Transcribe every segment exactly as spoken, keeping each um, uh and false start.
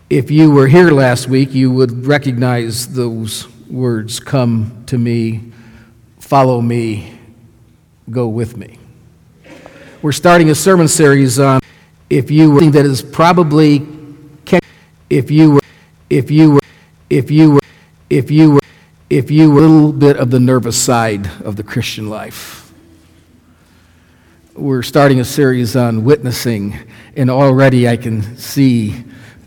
If you were here last week, you would recognize those words, come to me, follow me, go with me. We're starting a sermon series on if you were that is probably if you were if you were if you were if you were if you were a little bit of the nervous side of the Christian life. We're starting a series on witnessing, and already I can see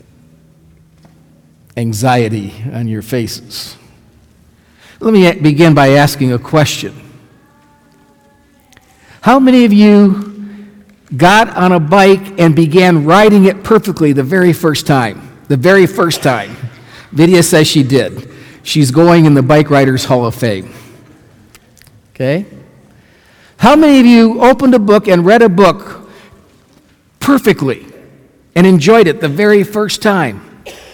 anxiety on your faces. Let me begin by asking a question. How many of you got on a bike and began riding it perfectly the very first time? The very first time. Vidya says she did. She's going in the Bike Riders Hall of Fame. Okay? How many of you opened a book and read a book perfectly and enjoyed it the very first time?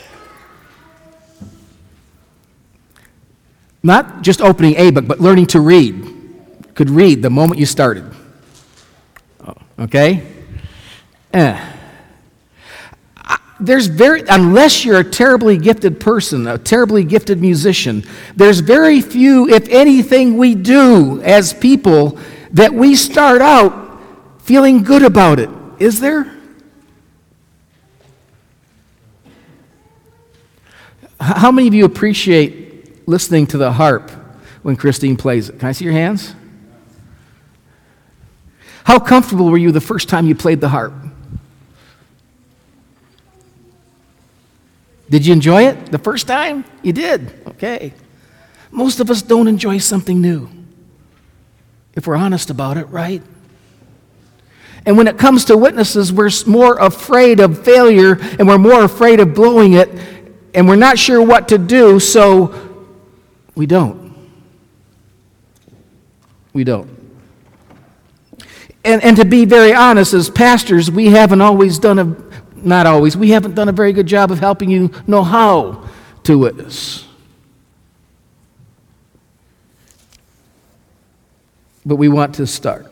Not just opening a book, but learning to read. Could read the moment you started. Okay? Eh. There's very, unless you're a terribly gifted person, a terribly gifted musician, there's very few, if anything, we do as people that we start out feeling good about it. Is there? How many of you appreciate listening to the harp when Christine plays it? Can I see your hands? How comfortable were you the first time you played the harp? Did you enjoy it the first time? You did. Okay. Most of us don't enjoy something new, if we're honest about it, right? And when it comes to witnesses, we're more afraid of failure, and we're more afraid of blowing it, and we're not sure what to do, so we don't. We don't. And, and to be very honest, as pastors, we haven't always done a, not always, we haven't done a very good job of helping you know how to witness. But we want to start.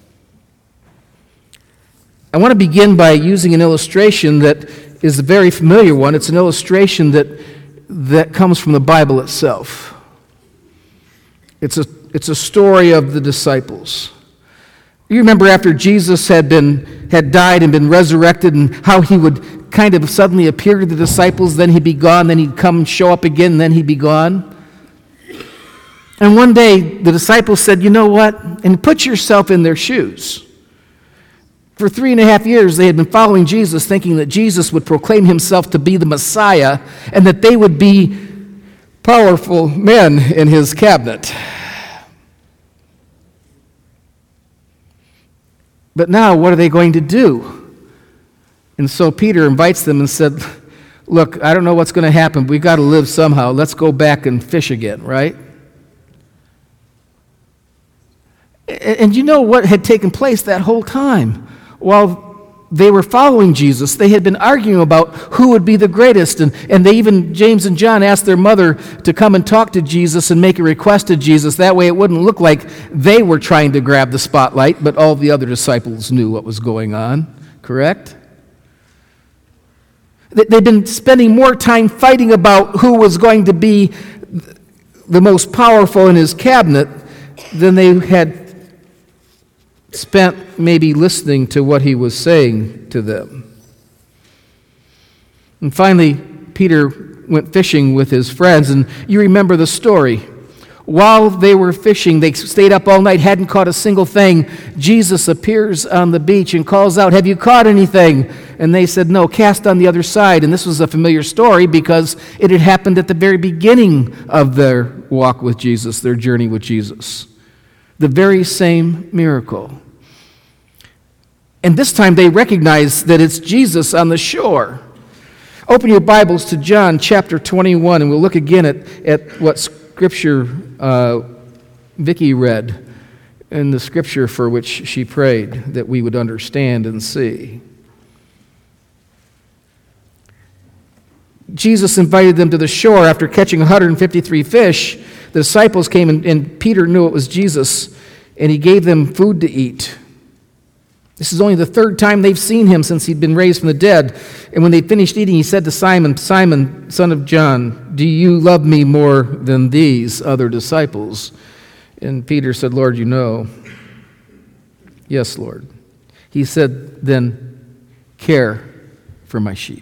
I want to begin by using an illustration that is a very familiar one. It's an illustration that, that comes from the Bible itself. It's a, it's a story of the disciples. You remember after Jesus had been had died and been resurrected, and how he would kind of suddenly appear to the disciples, then he'd be gone, then he'd come show up again, and then he'd be gone. And one day the disciples said, you know what? And put yourself in their shoes. For three and a half years they had been following Jesus, thinking that Jesus would proclaim himself to be the Messiah, and that they would be powerful men in his cabinet. But now, what are they going to do? And so Peter invites them and said, look, I don't know what's going to happen. We've got to live somehow. Let's go back and fish again, right? And you know what had taken place that whole time? While they were following Jesus, they had been arguing about who would be the greatest. And, and they even, James and John, asked their mother to come and talk to Jesus and make a request to Jesus. That way it wouldn't look like they were trying to grab the spotlight, but all the other disciples knew what was going on. Correct? They'd been spending more time fighting about who was going to be the most powerful in his cabinet than they had spent maybe listening to what he was saying to them. And finally, Peter went fishing with his friends, and you remember the story. While they were fishing, they stayed up all night, hadn't caught a single thing. Jesus appears on the beach and calls out, have you caught anything? And they said, no, cast on the other side. And this was a familiar story because it had happened at the very beginning of their walk with Jesus, their journey with Jesus. The very same miracle. And this time they recognize that it's Jesus on the shore. Open your Bibles to John chapter twenty-one, and we'll look again at, at what scripture uh, Vicki read, and the scripture for which she prayed that we would understand and see. Jesus invited them to the shore after catching one hundred fifty-three fish. The disciples came, and, and Peter knew it was Jesus, and he gave them food to eat. This is only the third time they've seen him since he'd been raised from the dead. And when they finished eating, he said to Simon, Simon, son of John, do you love me more than these other disciples? And Peter said, Lord, you know. Yes, Lord. He said, then care for my sheep.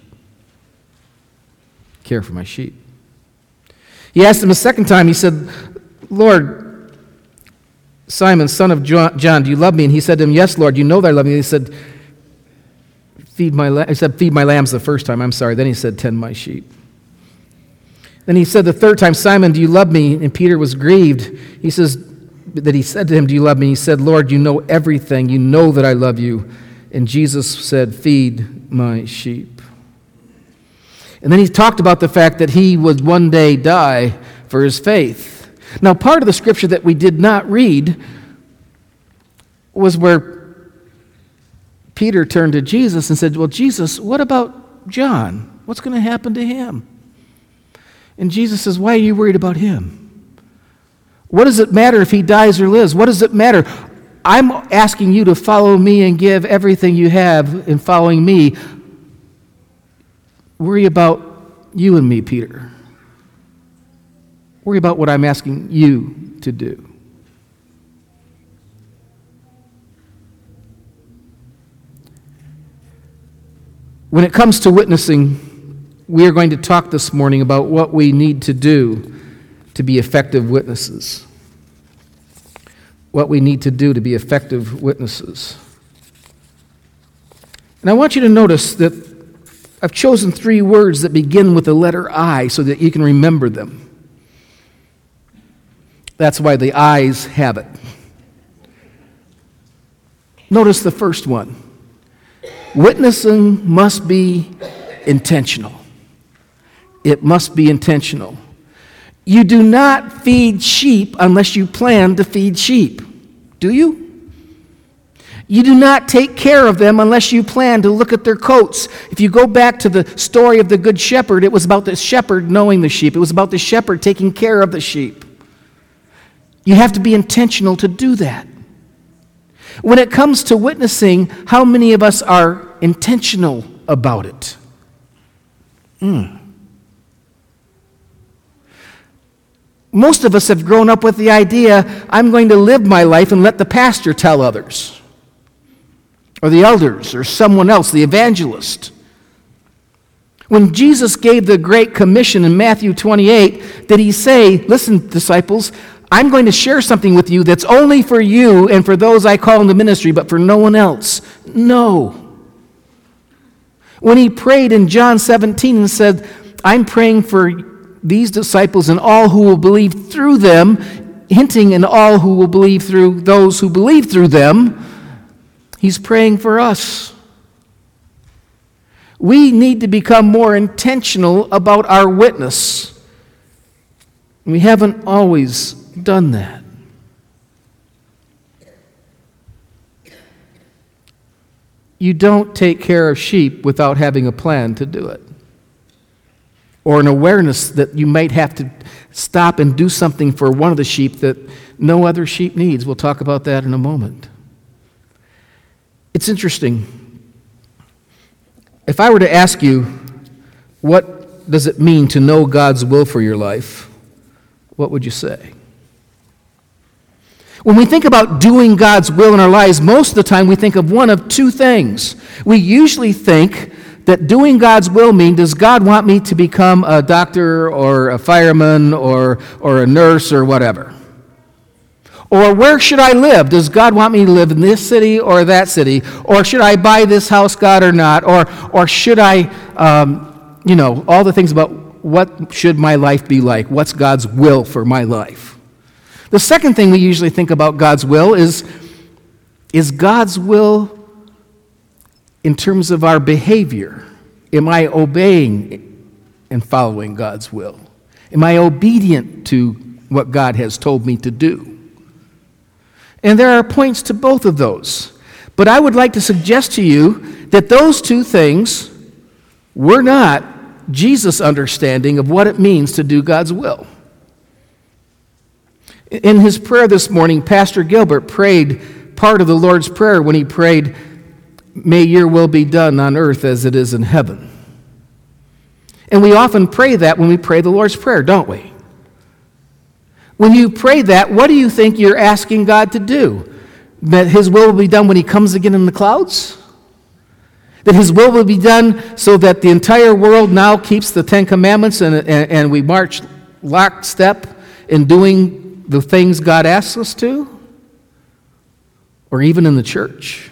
Care for my sheep. He asked him a second time, he said, Lord, Simon, son of John, do you love me? And he said to him, yes, Lord, you know that I love you. And he said, feed my la-. He said, feed my lambs the first time. I'm sorry. Then he said, tend my sheep. Then he said the third time, Simon, do you love me? And Peter was grieved. He says that he said to him, do you love me? He said, Lord, you know everything. You know that I love you. And Jesus said, feed my sheep. And then he talked about the fact that he would one day die for his faith. Now, part of the scripture that we did not read was where Peter turned to Jesus and said, well, Jesus, what about John? What's going to happen to him? And Jesus says, why are you worried about him? What does it matter if he dies or lives? What does it matter? I'm asking you to follow me and give everything you have in following me. Worry about you and me, Peter. Worry about what I'm asking you to do. When it comes to witnessing, we are going to talk this morning about what we need to do to be effective witnesses. What we need to do to be effective witnesses. And I want you to notice that I've chosen three words that begin with the letter I so that you can remember them. That's why the I's have it. Notice the first one. Witnessing must be intentional. It must be intentional. You do not feed sheep unless you plan to feed sheep. Do you? You do not take care of them unless you plan to look at their coats. If you go back to the story of the Good Shepherd, it was about the shepherd knowing the sheep. It was about the shepherd taking care of the sheep. You have to be intentional to do that. When it comes to witnessing, how many of us are intentional about it? Mm. Most of us have grown up with the idea, I'm going to live my life and let the pastor tell others, or the elders, or someone else, the evangelist. When Jesus gave the Great Commission in Matthew twenty-eight, did he say, listen, disciples, I'm going to share something with you that's only for you and for those I call into ministry, but for no one else? No. When he prayed in John seventeen and said, I'm praying for these disciples and all who will believe through them, hinting in all who will believe through those who believe through them, he's praying for us. We need to become more intentional about our witness. We haven't always done that. You don't take care of sheep without having a plan to do it, or an awareness that you might have to stop and do something for one of the sheep that no other sheep needs. We'll talk about that in a moment. It's interesting. If I were to ask you, what does it mean to know God's will for your life? What would you say? When we think about doing God's will in our lives, most of the time we think of one of two things. We usually think that doing God's will means, does God want me to become a doctor or a fireman or, or a nurse or whatever? Or where should I live? Does God want me to live in this city or that city? Or should I buy this house, God, or not? Or, or should I, um, you know, all the things about what should my life be like? What's God's will for my life? The second thing we usually think about God's will is, is God's will in terms of our behavior. Am I obeying and following God's will? Am I obedient to what God has told me to do? And there are points to both of those. But I would like to suggest to you that those two things were not Jesus' understanding of what it means to do God's will. In his prayer this morning, Pastor Gilbert prayed part of the Lord's Prayer when he prayed, may your will be done on earth as it is in heaven. And we often pray that when we pray the Lord's Prayer, don't we? When you pray that, what do you think you're asking God to do? That his will will be done when he comes again in the clouds? That his will will be done so that the entire world now keeps the Ten Commandments and, and, and we march lockstep in doing the things God asks us to? Or even in the church?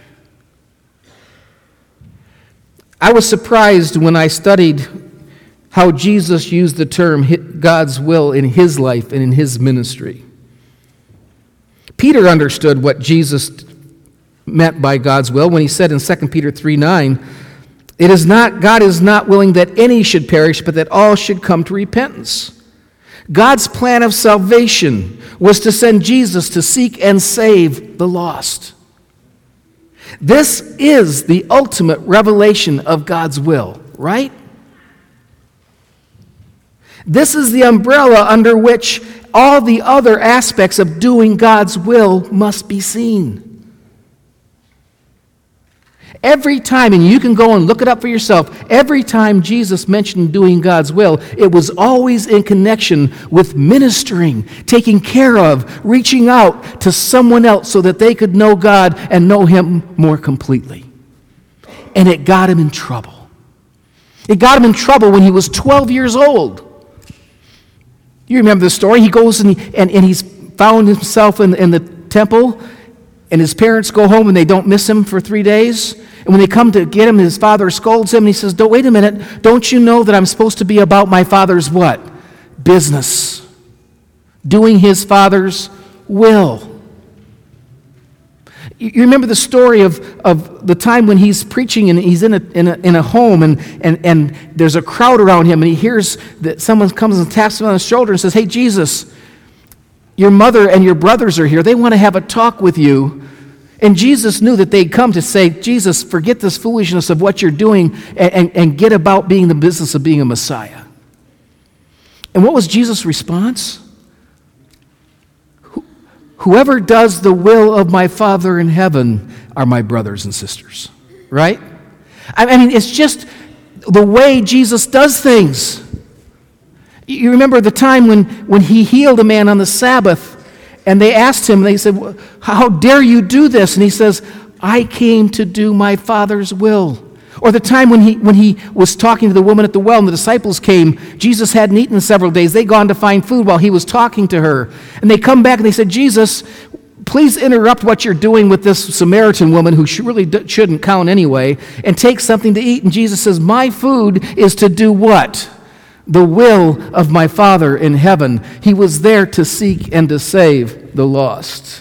I was surprised when I studied how Jesus used the term God's will in his life and in his ministry. Peter understood what Jesus meant by God's will when he said in Second Peter three nine, "It is not God is not willing that any should perish, but that all should come to repentance." God's plan of salvation was to send Jesus to seek and save the lost. This is the ultimate revelation of God's will, right? This is the umbrella under which all the other aspects of doing God's will must be seen. Every time, and you can go and look it up for yourself, every time Jesus mentioned doing God's will, it was always in connection with ministering, taking care of, reaching out to someone else so that they could know God and know him more completely. And it got him in trouble. It got him in trouble when he was twelve years old. You remember the story? He goes and, he, and, and he's found himself in, in the temple, and his parents go home and they don't miss him for three days. And when they come to get him, his father scolds him and he says, "Don't wait a minute, don't you know that I'm supposed to be about my father's what? Business. Doing his father's will." You remember the story of, of the time when he's preaching and he's in a, in a, in a home and, and, and there's a crowd around him and he hears that someone comes and taps him on the shoulder and says, "Hey, Jesus, your mother and your brothers are here. They want to have a talk with you." And Jesus knew that they'd come to say, "Jesus, forget this foolishness of what you're doing and, and, and get about being the business of being a Messiah." And what was Jesus' response? "Whoever does the will of my Father in heaven are my brothers and sisters." Right? I mean, it's just the way Jesus does things. You remember the time when, when he healed a man on the Sabbath, and they asked him, they said, "How dare you do this?" And he says, "I came to do my Father's will." Or the time when he when he was talking to the woman at the well and the disciples came, Jesus hadn't eaten in several days. They'd gone to find food while he was talking to her. And they come back and they said, "Jesus, please interrupt what you're doing with this Samaritan woman who really shouldn't count anyway, and take something to eat." And Jesus says, "My food is to do what? The will of my Father in heaven." He was there to seek and to save the lost.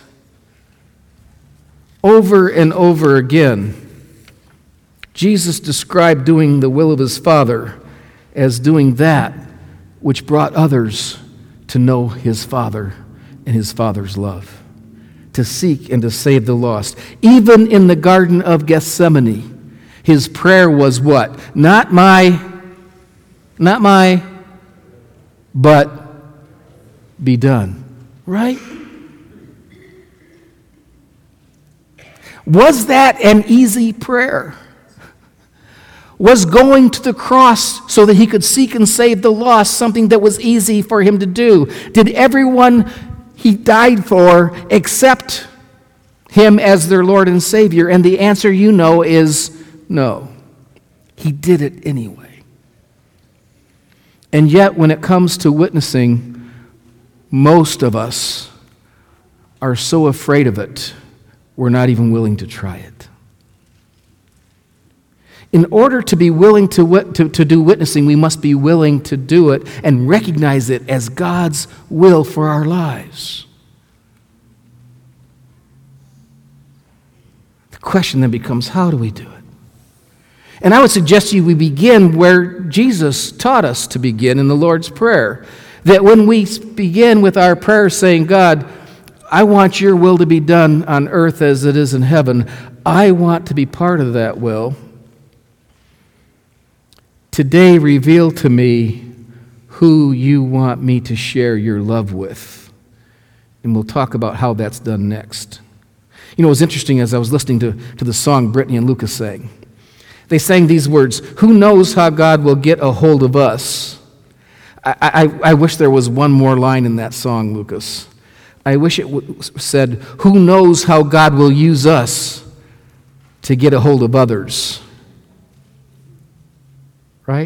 Over and over again, Jesus described doing the will of his Father as doing that which brought others to know his Father and his Father's love, to seek and to save the lost. Even in the Garden of Gethsemane, his prayer was what? Not my, not my, but be done. Right? Was that an easy prayer? Was going to the cross so that he could seek and save the lost something that was easy for him to do? Did everyone he died for accept him as their Lord and Savior? And the answer, you know, is no. He did it anyway. And yet, when it comes to witnessing, most of us are so afraid of it, we're not even willing to try it. In order to be willing to, wit- to, to do witnessing, we must be willing to do it and recognize it as God's will for our lives. The question then becomes, how do we do it? And I would suggest to you we begin where Jesus taught us to begin in the Lord's Prayer. That when we begin with our prayer saying, "God, I want your will to be done on earth as it is in heaven. I want to be part of that will. Today, reveal to me who you want me to share your love with." And we'll talk about how that's done next. You know, it was interesting as I was listening to, to the song Brittany and Lucas sang. They sang these words, "Who knows how God will get a hold of us?" I, I, I wish there was one more line in that song, Lucas. I wish it w- said, "Who knows how God will use us to get a hold of others?" Right?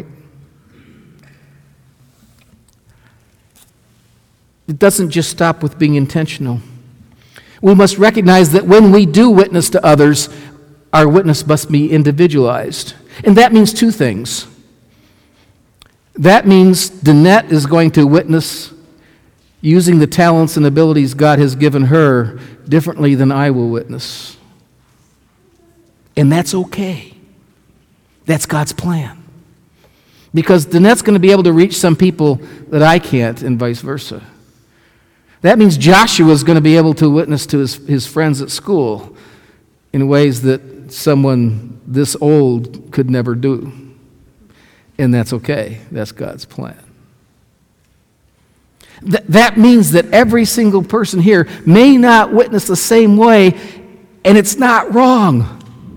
It doesn't just stop with being intentional. We must recognize that when we do witness to others, our witness must be individualized. And that means two things. That means Danette is going to witness using the talents and abilities God has given her differently than I will witness. And that's okay. That's God's plan. Because Danette's going to be able to reach some people that I can't, and vice versa. That means Joshua is going to be able to witness to his, his friends at school in ways that someone this old could never do. And that's okay. That's God's plan. Th- that means that every single person here may not witness the same way, and it's not wrong.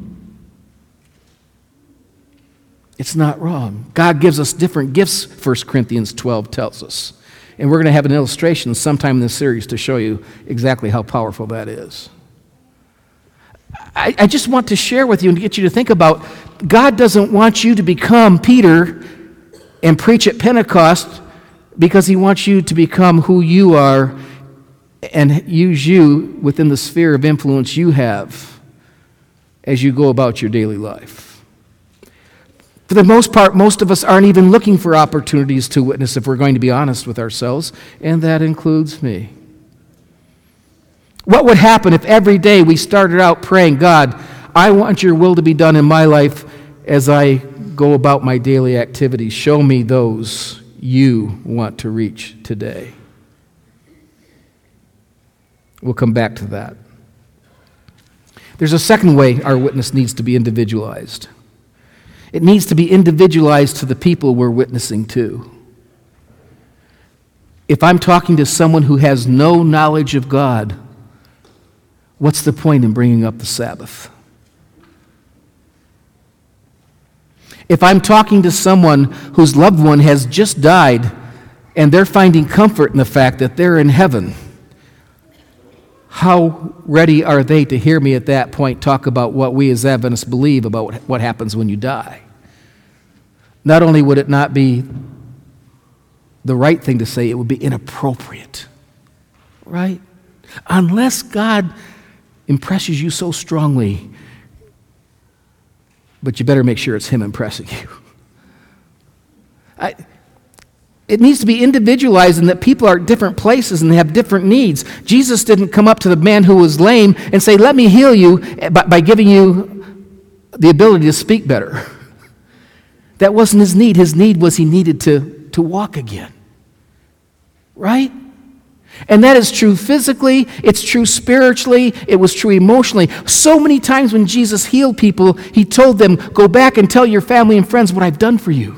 It's not wrong. God gives us different gifts, First Corinthians twelve tells us. And we're going to have an illustration sometime in this series to show you exactly how powerful that is. I, I just want to share with you and get you to think about, God doesn't want you to become Peter and preach at Pentecost because he wants you to become who you are and use you within the sphere of influence you have as you go about your daily life. For the most part, most of us aren't even looking for opportunities to witness if we're going to be honest with ourselves, and that includes me. What would happen if every day we started out praying, "God, I want your will to be done in my life as I go about my daily activities. Show me those you want to reach today." We'll come back to that. There's a second way our witness needs to be individualized. It needs to be individualized to the people we're witnessing to. If I'm talking to someone who has no knowledge of God, what's the point in bringing up the Sabbath? If I'm talking to someone whose loved one has just died and they're finding comfort in the fact that they're in heaven, how ready are they to hear me at that point talk about what we as Adventists believe about what happens when you die? Not only would it not be the right thing to say, it would be inappropriate, right? Unless God impresses you so strongly, but you better make sure it's him impressing you. I, It needs to be individualized in that people are at different places and they have different needs. Jesus didn't come up to the man who was lame and say, "Let me heal you by, by giving you the ability to speak better." That wasn't his need. His need was he needed to, to walk again. Right? And that is true physically, it's true spiritually, it was true emotionally. So many times when Jesus healed people, he told them, "Go back and tell your family and friends what I've done for you.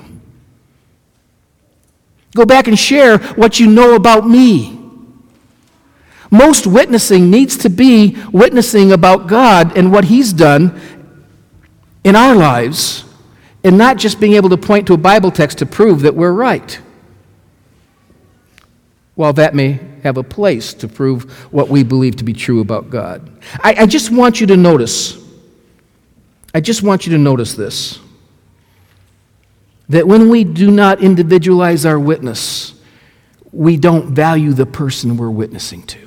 Go back and share what you know about me." Most witnessing needs to be witnessing about God and what he's done in our lives, and not just being able to point to a Bible text to prove that we're right. While that may have a place to prove what we believe to be true about God. I, I just want you to notice, I just want you to notice this. That when we do not individualize our witness, we don't value the person we're witnessing to.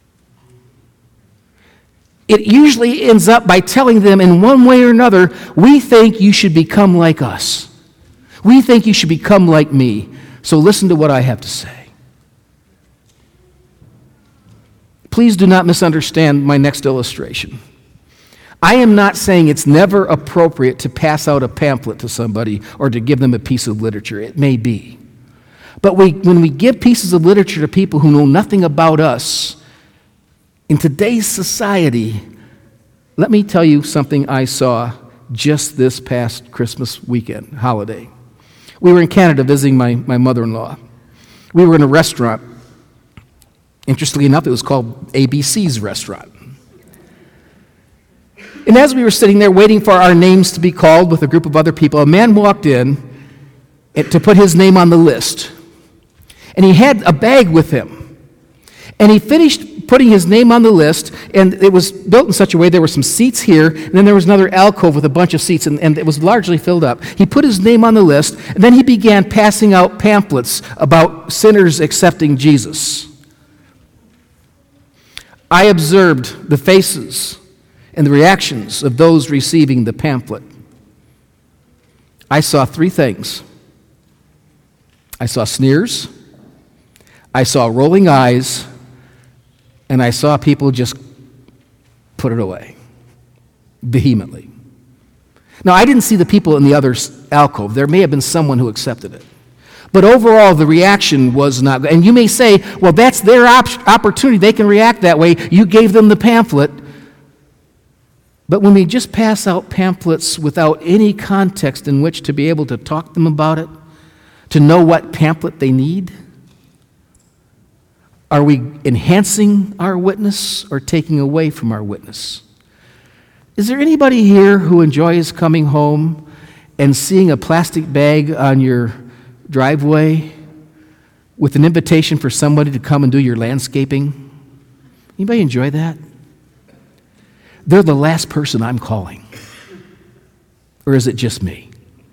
It usually ends up by telling them in one way or another, "We think you should become like us. We think you should become like me. So listen to what I have to say." Please do not misunderstand my next illustration. I am not saying it's never appropriate to pass out a pamphlet to somebody or to give them a piece of literature. It may be. But we, when we give pieces of literature to people who know nothing about us, in today's society, let me tell you something I saw just this past Christmas weekend, holiday. We were in Canada visiting my, my mother-in-law. We were in a restaurant. Interestingly enough, it was called A B C's restaurant. And as we were sitting there waiting for our names to be called with a group of other people, a man walked in to put his name on the list. And he had a bag with him. And he finished putting his name on the list, and it was built in such a way there were some seats here, and then there was another alcove with a bunch of seats, and, and it was largely filled up. He put his name on the list, and then he began passing out pamphlets about sinners accepting Jesus. I observed the faces and the reactions of those receiving the pamphlet. I saw three things. I saw sneers, I saw rolling eyes, and I saw people just put it away vehemently. Now, I didn't see the people in the other alcove. There may have been someone who accepted it. But overall, the reaction was not good. And you may say, well, that's their op- opportunity. They can react that way. You gave them the pamphlet. But when we just pass out pamphlets without any context in which to be able to talk to them about it, to know what pamphlet they need, are we enhancing our witness or taking away from our witness? Is there anybody here who enjoys coming home and seeing a plastic bag on your driveway with an invitation for somebody to come and do your landscaping? Anybody enjoy that? They're the last person I'm calling. Or is it just me?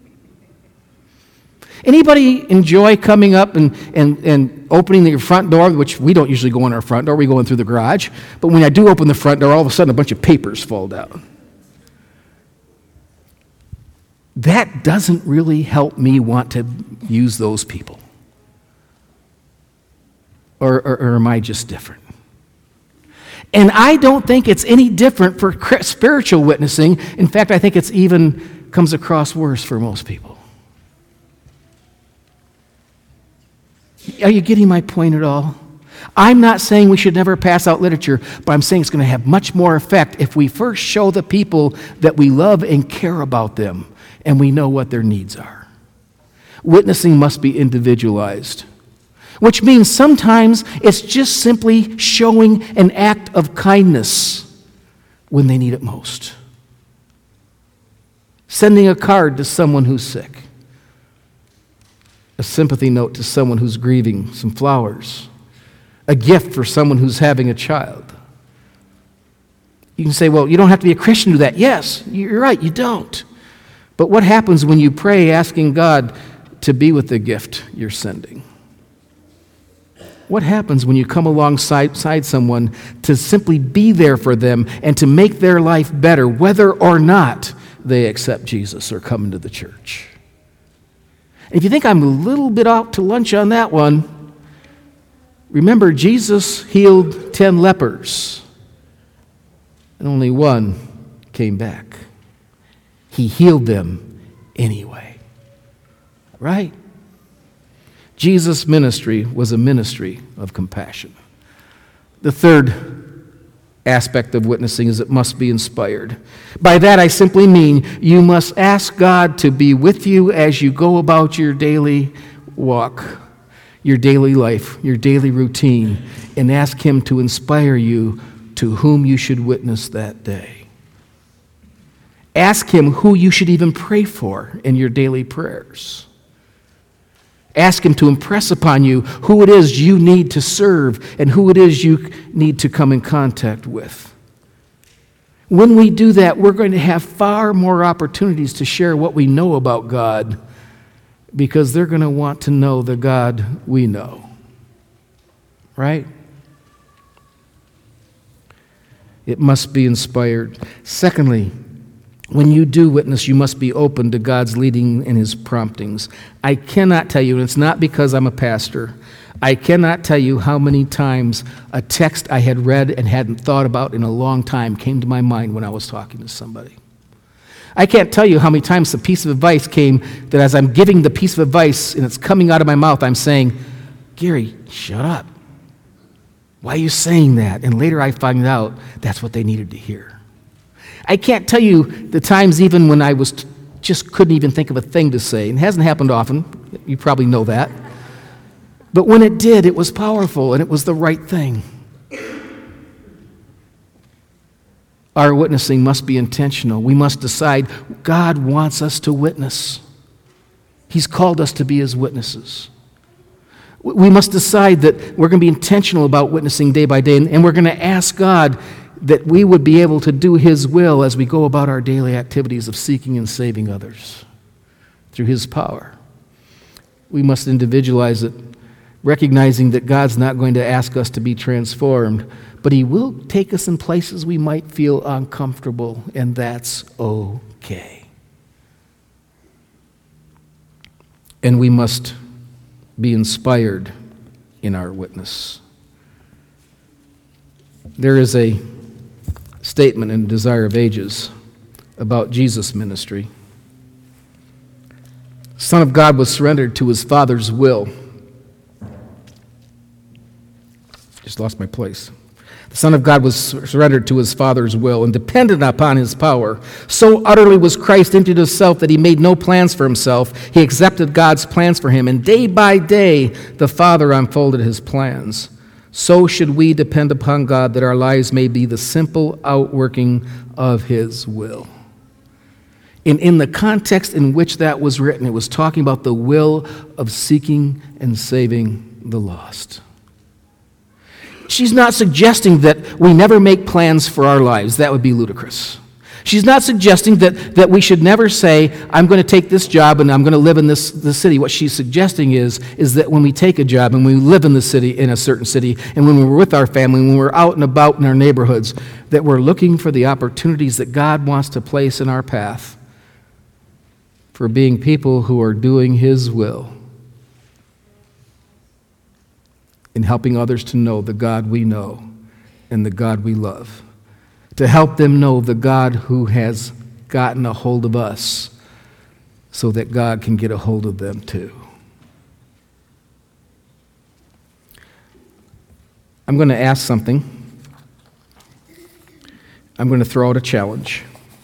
Anybody enjoy coming up and, and, and opening your front door, which we don't usually go in our front door, we go in through the garage. But when I do open the front door, all of a sudden a bunch of papers fall down. That doesn't really help me want to use those people. Or, or, or am I just different? And I don't think it's any different for spiritual witnessing. In fact, I think it's even comes across worse for most people. Are you getting my point at all? I'm not saying we should never pass out literature, but I'm saying it's going to have much more effect if we first show the people that we love and care about them and we know what their needs are. Witnessing must be individualized, which means sometimes it's just simply showing an act of kindness when they need it most. Sending a card to someone who's sick. A sympathy note to someone who's grieving, some flowers. A gift for someone who's having a child. You can say, well, you don't have to be a Christian to do that. Yes, you're right, you don't. But what happens when you pray asking God to be with the gift you're sending? What happens when you come alongside side someone to simply be there for them and to make their life better, whether or not they accept Jesus or come into the church? If you think I'm a little bit out to lunch on that one, remember Jesus healed ten lepers, and only one came back. He healed them anyway. Right? Jesus' ministry was a ministry of compassion. The third aspect of witnessing is it must be inspired. By that I simply mean you must ask God to be with you as you go about your daily walk, your daily life, your daily routine, and ask Him to inspire you to whom you should witness that day. Ask Him who you should even pray for in your daily prayers. Ask Him to impress upon you who it is you need to serve and who it is you need to come in contact with. When we do that, we're going to have far more opportunities to share what we know about God because they're going to want to know the God we know. Right? It must be inspired. Secondly, when you do witness, you must be open to God's leading and His promptings. I cannot tell you, and it's not because I'm a pastor, I cannot tell you how many times a text I had read and hadn't thought about in a long time came to my mind when I was talking to somebody. I can't tell you how many times a piece of advice came that as I'm giving the piece of advice and it's coming out of my mouth, I'm saying, Gary, shut up. Why are you saying that? And later I find out that's what they needed to hear. I can't tell you the times even when I was t- just couldn't even think of a thing to say. And it hasn't happened often. You probably know that. But when it did, it was powerful and it was the right thing. Our witnessing must be intentional. We must decide God wants us to witness. He's called us to be his witnesses. We must decide that we're going to be intentional about witnessing day by day, and we're going to ask God that we would be able to do his will as we go about our daily activities of seeking and saving others through his power. We must individualize it, recognizing that God's not going to ask us to be transformed, but he will take us in places we might feel uncomfortable, and that's okay. And we must be inspired in our witness. There is a statement in Desire of Ages about Jesus' ministry. The Son of God was surrendered to his Father's will. Just lost my place. The Son of God was surrendered to his Father's will and depended upon his power. So utterly was Christ emptied of self that he made no plans for himself. He accepted God's plans for him, and day by day the Father unfolded his plans. So should we depend upon God that our lives may be the simple outworking of his will. In, in the context in which that was written, it was talking about the will of seeking and saving the lost. She's not suggesting that we never make plans for our lives. That would be ludicrous. She's not suggesting that, that we should never say, I'm going to take this job and I'm going to live in this, this city. What she's suggesting is, is that when we take a job and we live in the city, in a certain city, and when we're with our family, when we're out and about in our neighborhoods, that we're looking for the opportunities that God wants to place in our path for being people who are doing his will in helping others to know the God we know and the God we love, to help them know the God who has gotten a hold of us so that God can get a hold of them too. I'm going to ask something. I'm going to throw out a challenge.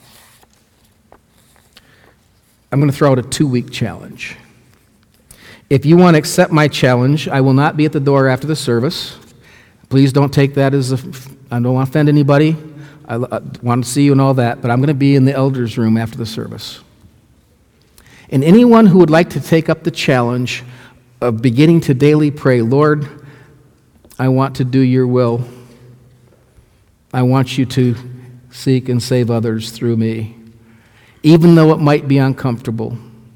I'm going to throw out a two-week challenge. If you want to accept my challenge, I will not be at the door after the service. Please don't take that as a, I don't want to offend anybody. I, I want to see you and all that, but I'm going to be in the elders' room after the service. And anyone who would like to take up the challenge of beginning to daily pray, Lord, I want to do your will. I want you to seek and save others through me, even though it might be uncomfortable.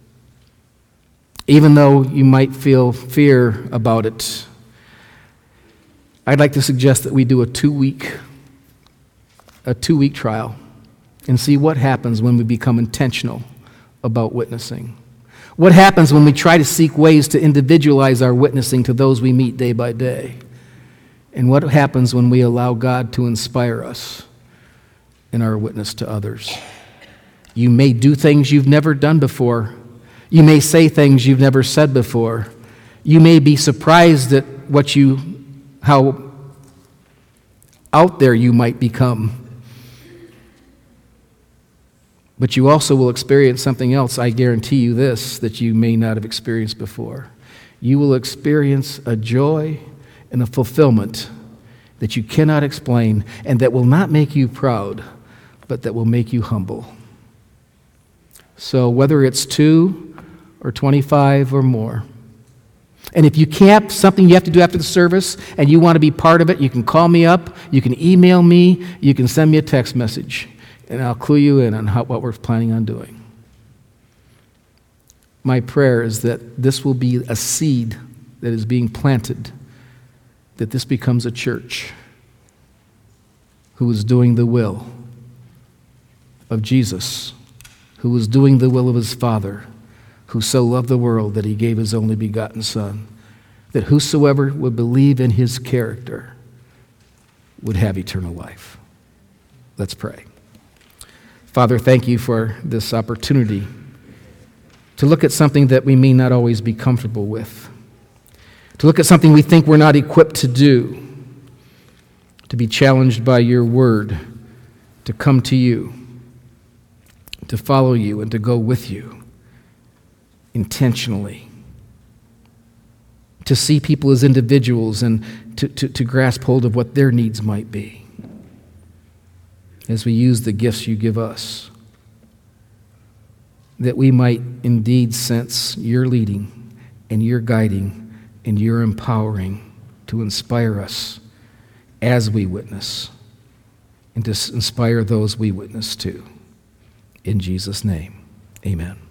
Even though you might feel fear about it, I'd like to suggest that we do a two-week, a two-week trial and see what happens when we become intentional about witnessing. What happens when we try to seek ways to individualize our witnessing to those we meet day by day? And what happens when we allow God to inspire us in our witness to others? You may do things you've never done before. You may say things you've never said before. You may be surprised at what you, how out there you might become. But you also will experience something else, I guarantee you this, that you may not have experienced before. You will experience a joy and a fulfillment that you cannot explain, and that will not make you proud, but that will make you humble. So whether it's two or twenty-five or more. And if you can't, something you have to do after the service, and you want to be part of it, you can call me up, you can email me, you can send me a text message, and I'll clue you in on how, what we're planning on doing. My prayer is that this will be a seed that is being planted, that this becomes a church who is doing the will of Jesus, who is doing the will of his Father, who so loved the world that he gave his only begotten Son, that whosoever would believe in his character would have eternal life. Let's pray. Father, thank you for this opportunity to look at something that we may not always be comfortable with, to look at something we think we're not equipped to do, to be challenged by your word, to come to you, to follow you, and to go with you intentionally, to see people as individuals and to, to, to grasp hold of what their needs might be. as we use the gifts you give us, that we might indeed sense your leading and your guiding and your empowering to inspire us as we witness and to inspire those we witness to. In Jesus' name, amen.